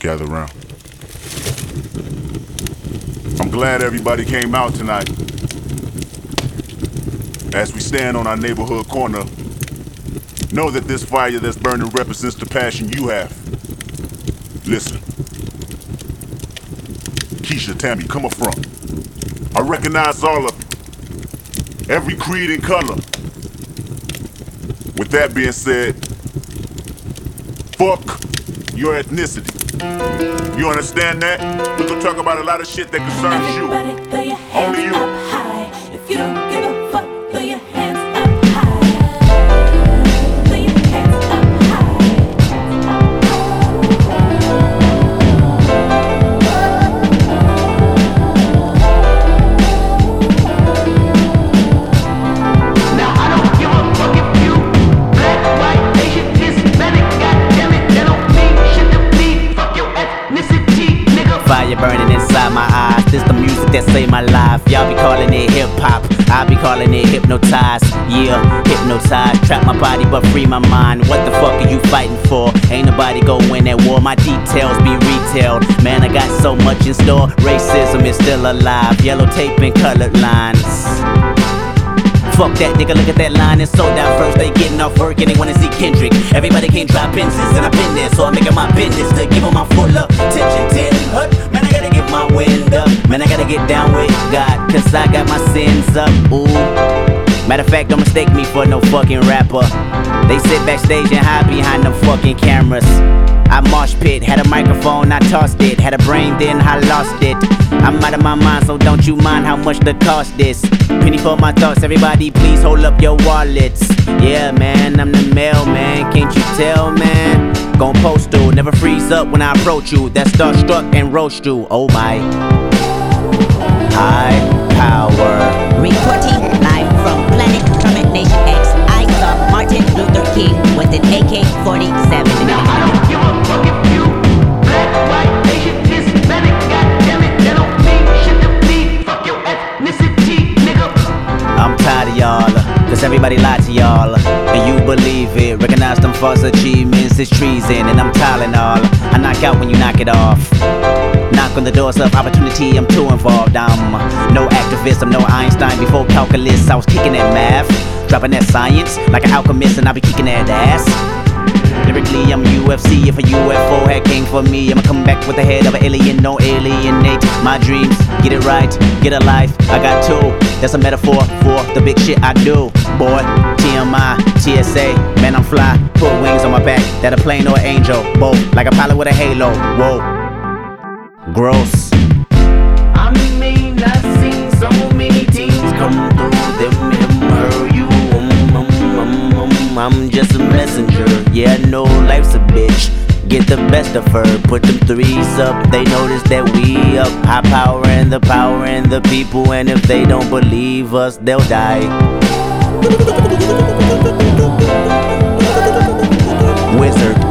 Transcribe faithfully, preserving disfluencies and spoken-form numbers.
gather around. I'm glad everybody came out tonight. As we stand on our neighborhood corner, know that this fire that's burning represents the passion you have. Listen. Keisha, Tammy, come up front. I recognize all of you. Every creed and color. With that being said, fuck your ethnicity. You understand that? We're gonna talk about a lot of shit that concerns you. Everybody throw your hands Only you. up high. If you don't give a fuck, throw your hands up high. Throw your hands up high. Now I don't give a fuck if you black, white, Asian, Hispanic, goddammit, that don't mean shit to me. Fuck your ethnicity, nigga. Fire burning inside my eyes. This the music that saved my life. Y'all be calling it hip hop, I be calling it hypnotized. Yeah, hypnotized. Trap my body but free my mind. What the fuck are you fighting for? Ain't nobody go win at war. My details be retailed. Man, I got so much in store. Racism is still alive. Yellow tape and colored lines. Fuck that nigga, look at that line, it's so diverse. They getting off work and they wanna see Kendrick. Everybody can't drop pencils and I've been there, so I'm making my business to give them my full attention. Ten hut, man, I gotta get my wind up. Man, I gotta get down with God, cause I got my sins up. Ooh. Matter of fact, don't mistake me for no fucking rapper. They sit backstage and hide behind them fucking cameras. I mosh pit, had a microphone, I tossed it. Had a brain, then I lost it. I'm out of my mind, so don't you mind how much the cost is. Penny for my thoughts, everybody please hold up your wallets. Yeah man, I'm the mailman, can't you tell man? Gon' postal, never freeze up when I approach you. That's starstruck and roast you, oh my. High power. Reporting live from Planet Kermit Nation X, I saw Martin Luther King with an A K forty-seven. Now I don't give a fuck if you black, white, Asian, Hispanic, goddammit, that don't mean shit to me. Fuck your ethnicity, nigga. I'm tired of y'all, cause everybody lied to y'all. And you believe it, recognize them false achievements is treason. And I'm Tylenol, I knock out when you knock it off. Knock on the doors of opportunity, I'm too involved. I'm no activist, I'm no Einstein. Before calculus, I was kicking that math, dropping that science like an alchemist, and I be kicking that ass. Lyrically, I'm U F C. If a U F O had came for me, I'ma come back with the head of an alien. No alienate my dreams. Get it right, get a life. I got two. That's a metaphor for the big shit I do. Boy, T M I, T S A, man I'm fly. Put wings on my back, that a plane or an angel. Both, like a pilot with a halo. Whoa. Gross. I mean, I've seen so many teams come through them, him, her, you. Um, um, um, um, I'm just a messenger. Yeah, I know life's a bitch. Get the best of her, put them threes up. They notice that we up. High power and the power and the people. And if they don't believe us, they'll die. Wizard.